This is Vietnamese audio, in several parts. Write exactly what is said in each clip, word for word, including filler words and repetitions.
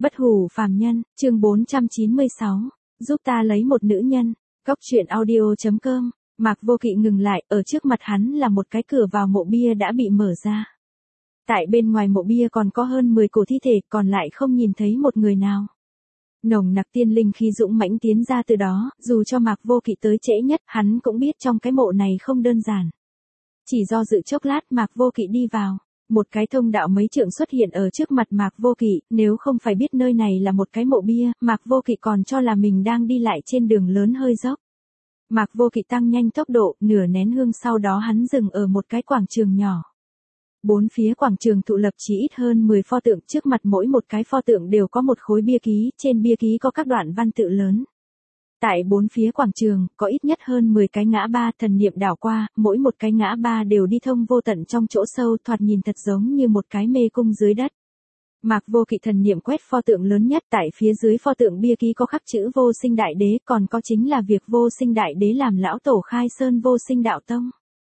Bất hủ phàm nhân, chương bốn trăm chín mươi sáu, giúp ta lấy một nữ nhân. Góc truyện audio chấm com. Mạc Vô Kỵ ngừng lại, ở trước mặt hắn là một cái cửa vào mộ bia đã bị mở ra. Tại bên ngoài mộ bia còn có hơn mười cổ thi thể, còn lại không nhìn thấy một người nào. Nồng nặc tiên linh khí dũng mãnh tiến ra từ đó, dù cho Mạc Vô Kỵ tới trễ nhất, hắn cũng biết trong cái mộ này không đơn giản. Chỉ do dự chốc lát Mạc Vô Kỵ đi vào. Một cái thông đạo mấy trượng xuất hiện ở trước mặt Mạc Vô Kỵ, nếu không phải biết nơi này là một cái mộ bia, Mạc Vô Kỵ còn cho là mình đang đi lại trên đường lớn hơi dốc. Mạc Vô Kỵ tăng nhanh tốc độ, nửa nén hương sau đó hắn dừng ở một cái quảng trường nhỏ. Bốn phía quảng trường tụ lập chỉ ít hơn mười pho tượng, trước mặt mỗi một cái pho tượng đều có một khối bia ký, trên bia ký có các đoạn văn tự lớn. Tại bốn phía quảng trường, có ít nhất hơn mười cái ngã ba, thần niệm đảo qua, mỗi một cái ngã ba đều đi thông vô tận trong chỗ sâu, thoạt nhìn thật giống như một cái mê cung dưới đất. Mạc Vô Kỵ thần niệm quét pho tượng lớn nhất, tại phía dưới pho tượng bia ký có khắc chữ Vô Sinh Đại Đế, còn có chính là việc Vô Sinh Đại Đế làm lão tổ khai sơn Vô Sinh Đạo Tông.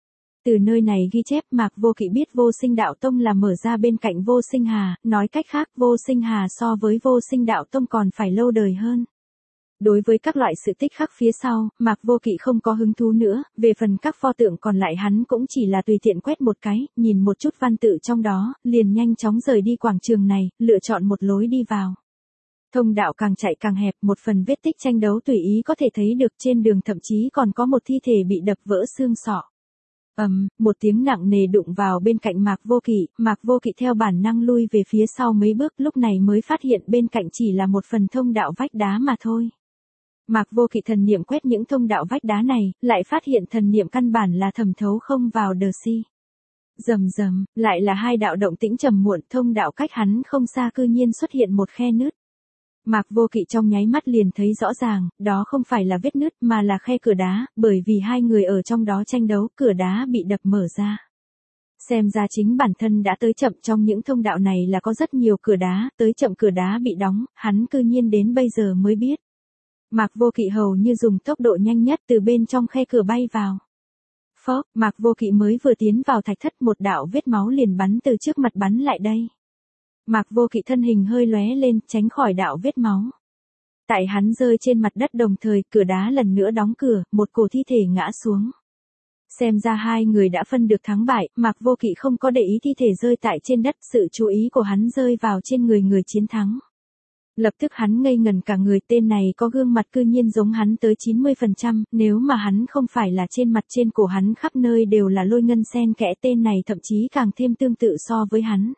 Từ nơi này ghi chép Mạc Vô Kỵ biết Vô Sinh Đạo Tông là mở ra bên cạnh Vô Sinh Hà, nói cách khác Vô Sinh Hà so với Vô Sinh Đạo Tông còn phải lâu đời hơn. Đối với các loại sự tích khắc phía sau, Mạc Vô Kỵ không có hứng thú nữa, về phần các pho tượng còn lại hắn cũng chỉ là tùy tiện quét một cái, nhìn một chút văn tự trong đó, liền nhanh chóng rời đi quảng trường này, lựa chọn một lối đi vào. Thông đạo càng chạy càng hẹp, một phần vết tích tranh đấu tùy ý có thể thấy được, trên đường thậm chí còn có một thi thể bị đập vỡ xương sọ. Ầm, um, một tiếng nặng nề đụng vào bên cạnh Mạc Vô Kỵ, Mạc Vô Kỵ theo bản năng lui về phía sau mấy bước, lúc này mới phát hiện bên cạnh chỉ là một phần thông đạo vách đá mà thôi. Mạc Vô Kỵ thần niệm quét những thông đạo vách đá này, lại phát hiện thần niệm căn bản là thẩm thấu không vào đờ si. Rầm rầm, lại là hai đạo động tĩnh trầm muộn, thông đạo cách hắn không xa cư nhiên xuất hiện một khe nứt. Mạc Vô Kỵ trong nháy mắt liền thấy rõ ràng, đó không phải là vết nứt mà là khe cửa đá, bởi vì hai người ở trong đó tranh đấu, cửa đá bị đập mở ra. Xem ra chính bản thân đã tới chậm, trong những thông đạo này là có rất nhiều cửa đá, tới chậm cửa đá bị đóng, hắn cư nhiên đến bây giờ mới biết. Mạc Vô Kỵ hầu như dùng tốc độ nhanh nhất từ bên trong khe cửa bay vào. Phốc, Mạc Vô Kỵ mới vừa tiến vào thạch thất, một đạo vết máu liền bắn từ trước mặt bắn lại đây. Mạc Vô Kỵ thân hình hơi lóe lên, tránh khỏi đạo vết máu. Tại hắn rơi trên mặt đất đồng thời, cửa đá lần nữa đóng cửa, một cổ thi thể ngã xuống. Xem ra hai người đã phân được thắng bại, Mạc Vô Kỵ không có để ý thi thể rơi tại trên đất, sự chú ý của hắn rơi vào trên người người chiến thắng. Lập tức hắn ngây ngần cả người, tên này có gương mặt cư nhiên giống hắn tới chín mươi phần trăm, nếu mà hắn không phải là trên mặt trên cổ hắn khắp nơi đều là lôi ngân xen kẽ, tên này thậm chí càng thêm tương tự so với hắn.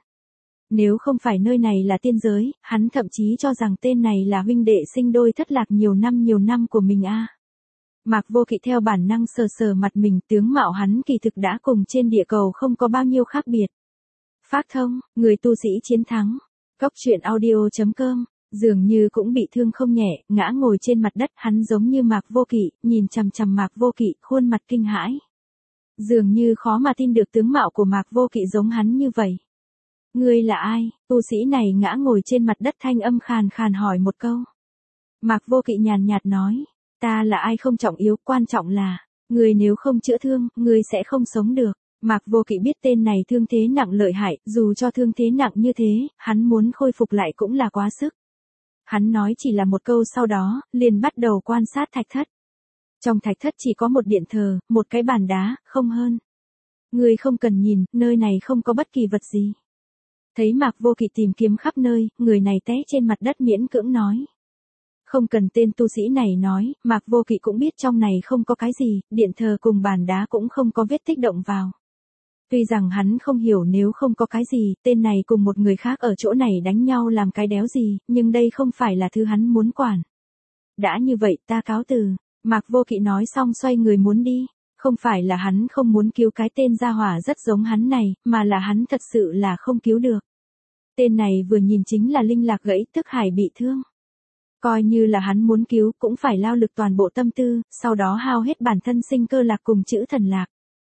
Nếu không phải nơi này là tiên giới, hắn thậm chí cho rằng tên này là huynh đệ sinh đôi thất lạc nhiều năm nhiều năm của mình a. À. Mạc Vô Kỵ theo bản năng sờ sờ mặt mình, tướng mạo hắn kỳ thực đã cùng trên địa cầu không có bao nhiêu khác biệt. Phác thông, người tu sĩ chiến thắng. Góc truyện audio chấm com. Dường như cũng bị thương không nhẹ, ngã ngồi trên mặt đất, hắn giống như Mạc Vô Kỵ, nhìn chằm chằm Mạc Vô Kỵ, khuôn mặt kinh hãi. Dường như khó mà tin được tướng mạo của Mạc Vô Kỵ giống hắn như vậy. Ngươi là ai? Tu sĩ này ngã ngồi trên mặt đất, thanh âm khàn khàn hỏi một câu. Mạc Vô Kỵ nhàn nhạt nói, ta là ai không trọng yếu, quan trọng là, ngươi nếu không chữa thương, ngươi sẽ không sống được. Mạc Vô Kỵ biết tên này thương thế nặng lợi hại, dù cho thương thế nặng như thế, hắn muốn khôi phục lại cũng là quá sức. Hắn nói chỉ là một câu sau đó, liền bắt đầu quan sát thạch thất. Trong thạch thất chỉ có một điện thờ, một cái bàn đá, không hơn. Ngươi không cần nhìn, nơi này không có bất kỳ vật gì. Thấy Mạc Vô Kỵ tìm kiếm khắp nơi, người này té trên mặt đất miễn cưỡng nói. Không cần tên tu sĩ này nói, Mạc Vô Kỵ cũng biết trong này không có cái gì, điện thờ cùng bàn đá cũng không có vết tích động vào. Tuy rằng hắn không hiểu nếu không có cái gì, tên này cùng một người khác ở chỗ này đánh nhau làm cái đéo gì, nhưng đây không phải là thứ hắn muốn quản. Đã như vậy ta cáo từ, Mạc Vô Kỵ nói xong xoay người muốn đi, không phải là hắn không muốn cứu cái tên gia hỏa rất giống hắn này, mà là hắn thật sự là không cứu được. Tên này vừa nhìn chính là linh lạc gãy, tức hải bị thương. Coi như là hắn muốn cứu cũng phải lao lực toàn bộ tâm tư, sau đó hao hết bản thân sinh cơ lạc cùng chữ thần lạc.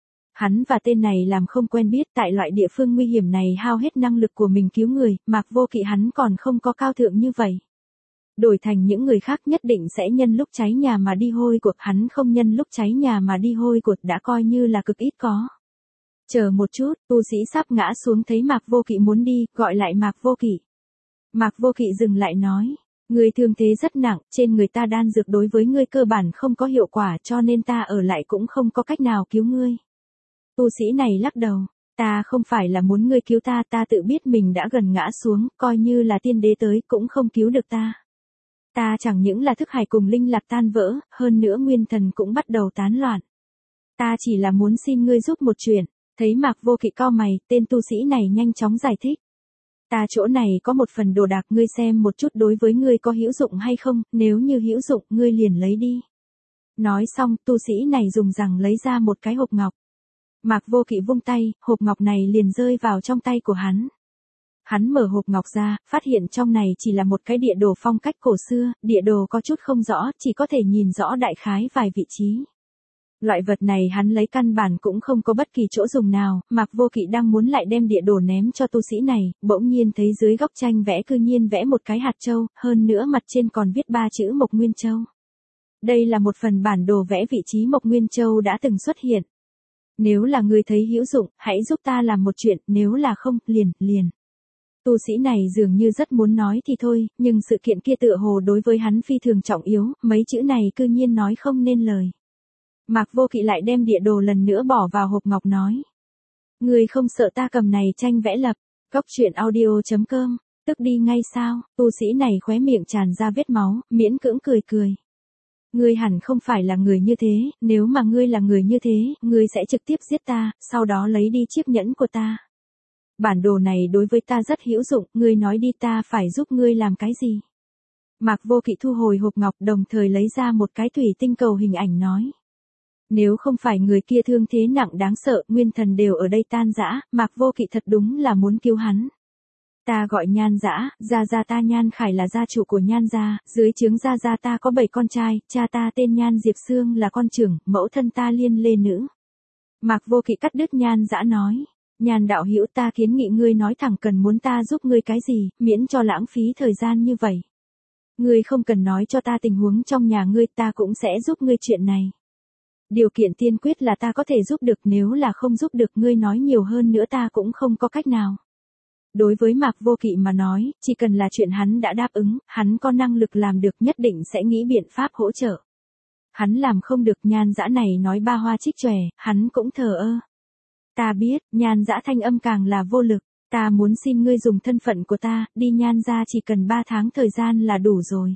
Hắn và tên này làm không quen biết, tại loại địa phương nguy hiểm này hao hết năng lực của mình cứu người, Mạc Vô Kỵ hắn còn không có cao thượng như vậy. Đổi thành những người khác nhất định sẽ nhân lúc cháy nhà mà đi hôi cuộc, hắn không nhân lúc cháy nhà mà đi hôi cuộc đã coi như là cực ít có. Chờ một chút, tu sĩ sắp ngã xuống thấy Mạc Vô Kỵ muốn đi, gọi lại Mạc Vô Kỵ. Mạc Vô Kỵ dừng lại nói. Ngươi thương thế rất nặng, trên người ta đan dược đối với ngươi cơ bản không có hiệu quả cho nên ta ở lại cũng không có cách nào cứu ngươi. Tu sĩ này lắc đầu. Ta không phải là muốn ngươi cứu ta, ta tự biết mình đã gần ngã xuống, coi như là tiên đế tới cũng không cứu được ta. Ta chẳng những là thức hải cùng linh lạc tan vỡ, hơn nữa nguyên thần cũng bắt đầu tán loạn. Ta chỉ là muốn xin ngươi giúp một chuyện. Thấy Mạc Vô Kỵ cau mày, tên tu sĩ này nhanh chóng giải thích. Ta chỗ này có một phần đồ đạc, ngươi xem một chút đối với ngươi có hữu dụng hay không, nếu như hữu dụng ngươi liền lấy đi. Nói xong, tu sĩ này dùng rằng lấy ra một cái hộp ngọc. Mạc Vô Kỵ vung tay, hộp ngọc này liền rơi vào trong tay của hắn. Hắn mở hộp ngọc ra, phát hiện trong này chỉ là một cái địa đồ phong cách cổ xưa, địa đồ có chút không rõ, chỉ có thể nhìn rõ đại khái vài vị trí. Loại vật này hắn lấy căn bản cũng không có bất kỳ chỗ dùng nào, Mạc Vô Kỵ đang muốn lại đem địa đồ ném cho tu sĩ này, bỗng nhiên thấy dưới góc tranh vẽ cư nhiên vẽ một cái hạt châu, hơn nữa mặt trên còn viết ba chữ Mộc Nguyên Châu. Đây là một phần bản đồ vẽ vị trí Mộc Nguyên Châu đã từng xuất hiện. Nếu là ngươi thấy hữu dụng, hãy giúp ta làm một chuyện, nếu là không, liền, liền. Tu sĩ này dường như rất muốn nói thì thôi, nhưng sự kiện kia tựa hồ đối với hắn phi thường trọng yếu, mấy chữ này cư nhiên nói không nên lời. Mạc Vô Kỵ lại đem địa đồ lần nữa bỏ vào hộp ngọc nói. Ngươi không sợ ta cầm này tranh vẽ lập, Cốc Truyện Audio chấm com, tức đi ngay sao, tu sĩ này khóe miệng tràn ra vết máu, miễn cưỡng cười cười. Ngươi hẳn không phải là người như thế, nếu mà ngươi là người như thế, ngươi sẽ trực tiếp giết ta, sau đó lấy đi chiếc nhẫn của ta. Bản đồ này đối với ta rất hữu dụng, ngươi nói đi ta phải giúp ngươi làm cái gì? Mạc Vô Kỵ thu hồi hộp ngọc đồng thời lấy ra một cái thủy tinh cầu hình ảnh nói. Nếu không phải người kia thương thế nặng đáng sợ, nguyên thần đều ở đây tan rã, Mạc Vô Kỵ thật đúng là muốn cứu hắn. Ta gọi Nhan Dã, gia gia ta Nhan Khải là gia chủ của Nhan gia, dưới trướng gia gia ta có bảy con trai, cha ta tên Nhan Diệp Sương là con trưởng, mẫu thân ta Liên Lê nữ. Mạc Vô Kỵ cắt đứt Nhan Dã nói, Nhan đạo hữu ta kiến nghị ngươi nói thẳng cần muốn ta giúp ngươi cái gì, miễn cho lãng phí thời gian như vậy. Ngươi không cần nói cho ta tình huống trong nhà ngươi, ta cũng sẽ giúp ngươi chuyện này. Điều kiện tiên quyết là ta có thể giúp được, nếu là không giúp được ngươi nói nhiều hơn nữa ta cũng không có cách nào. Đối với Mạc Vô Kỵ mà nói, chỉ cần là chuyện hắn đã đáp ứng, hắn có năng lực làm được nhất định sẽ nghĩ biện pháp hỗ trợ. Hắn làm không được, Nhan Dã này nói ba hoa trích chòe, hắn cũng thờ ơ. Ta biết, Nhan Dã thanh âm càng là vô lực, ta muốn xin ngươi dùng thân phận của ta, đi Nhan gia chỉ cần ba tháng thời gian là đủ rồi.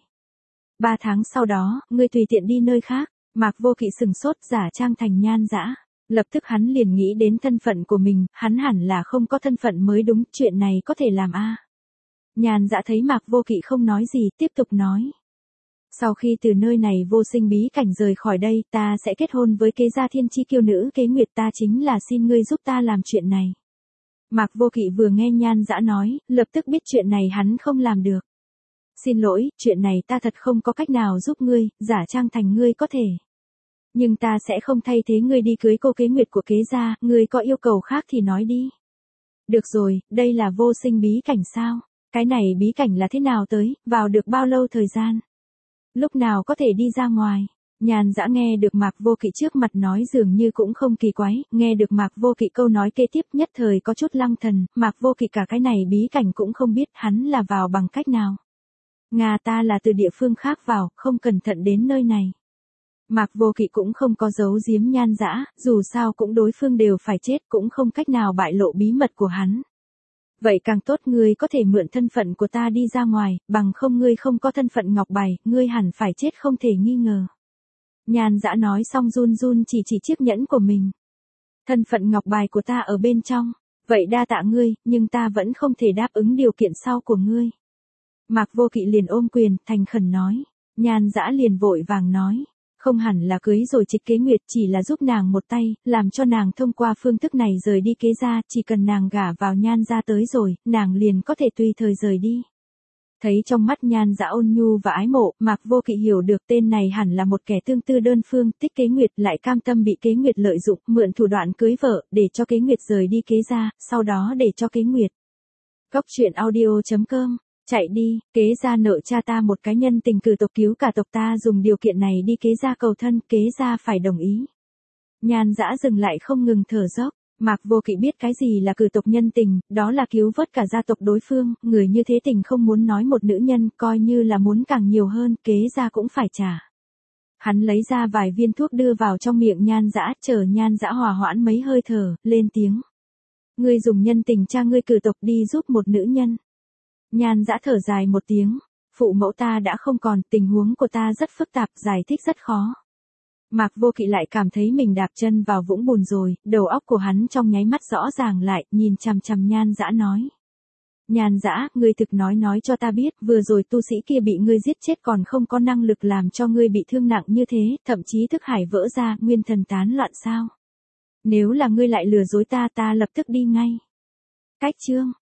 Ba tháng sau đó, ngươi tùy tiện đi nơi khác. Mạc Vô Kỵ sừng sốt giả trang thành Nhan Dã. Lập tức hắn liền nghĩ đến thân phận của mình, hắn hẳn là không có thân phận mới đúng, chuyện này có thể làm a. À. Nhan Dã thấy Mạc Vô Kỵ không nói gì, tiếp tục nói. Sau khi từ nơi này vô sinh bí cảnh rời khỏi đây, ta sẽ kết hôn với kế gia thiên chi kiêu nữ Kế Nguyệt, ta chính là xin ngươi giúp ta làm chuyện này. Mạc Vô Kỵ vừa nghe Nhan Dã nói, lập tức biết chuyện này hắn không làm được. Xin lỗi, chuyện này ta thật không có cách nào giúp ngươi, giả trang thành ngươi có thể. Nhưng ta sẽ không thay thế ngươi đi cưới cô Kế Nguyệt của kế gia, ngươi có yêu cầu khác thì nói đi. Được rồi, đây là vô sinh bí cảnh sao? Cái này bí cảnh là thế nào tới, vào được bao lâu thời gian? Lúc nào có thể đi ra ngoài? Nhan Dã nghe được Mạc Vô Kỵ trước mặt nói dường như cũng không kỳ quái, nghe được Mạc Vô Kỵ câu nói kế tiếp nhất thời có chút lăng thần, Mạc Vô Kỵ cả cái này bí cảnh cũng không biết hắn là vào bằng cách nào. Nga ta là từ địa phương khác vào, không cẩn thận đến nơi này. Mạc Vô Kỵ cũng không có giấu giếm Nhan Dã, dù sao cũng đối phương đều phải chết, cũng không cách nào bại lộ bí mật của hắn. Vậy càng tốt, ngươi có thể mượn thân phận của ta đi ra ngoài, bằng không ngươi không có thân phận ngọc bài, ngươi hẳn phải chết không thể nghi ngờ. Nhan Dã nói xong run run chỉ chỉ chiếc nhẫn của mình. Thân phận ngọc bài của ta ở bên trong, vậy đa tạ ngươi, nhưng ta vẫn không thể đáp ứng điều kiện sau của ngươi. Mạc Vô Kỵ liền ôm quyền, thành khẩn nói. Nhan Dã liền vội vàng nói. Không hẳn là cưới rồi trịch Kế Nguyệt, chỉ là giúp nàng một tay, làm cho nàng thông qua phương thức này rời đi kế gia, chỉ cần nàng gả vào Nhan gia tới rồi, nàng liền có thể tùy thời rời đi. Thấy trong mắt Nhan Dã ôn nhu và ái mộ, Mạc Vô Kỵ hiểu được tên này hẳn là một kẻ tương tư đơn phương, thích Kế Nguyệt lại cam tâm bị Kế Nguyệt lợi dụng, mượn thủ đoạn cưới vợ, để cho Kế Nguyệt rời đi kế gia, sau đó để cho Kế Nguyệt. Cốc Truyện Audio chấm com. Chạy đi, kế gia nợ cha ta một cái nhân tình, cử tộc cứu cả tộc, ta dùng điều kiện này đi kế gia cầu thân, kế gia phải đồng ý. Nhan Dã dừng lại không ngừng thở dốc. Mạc Vô Kỵ biết cái gì là cử tộc nhân tình, đó là cứu vớt cả gia tộc đối phương, người như thế tình không muốn nói một nữ nhân, coi như là muốn càng nhiều hơn, kế ra cũng phải trả. Hắn lấy ra vài viên thuốc đưa vào trong miệng Nhan Dã, chờ Nhan Dã hòa hoãn mấy hơi thở, lên tiếng. Ngươi dùng nhân tình cha ngươi cử tộc đi giúp một nữ nhân. Nhan Dã thở dài một tiếng, phụ mẫu ta đã không còn, tình huống của ta rất phức tạp, giải thích rất khó. Mạc Vô Kỵ lại cảm thấy mình đạp chân vào vũng bùn rồi, đầu óc của hắn trong nháy mắt rõ ràng lại, nhìn chằm chằm Nhan Dã nói. Nhan Dã, ngươi thực nói nói cho ta biết, vừa rồi tu sĩ kia bị ngươi giết chết còn không có năng lực làm cho ngươi bị thương nặng như thế, thậm chí thức hải vỡ ra, nguyên thần tán loạn sao? Nếu là ngươi lại lừa dối ta ta lập tức đi ngay. Cách chương.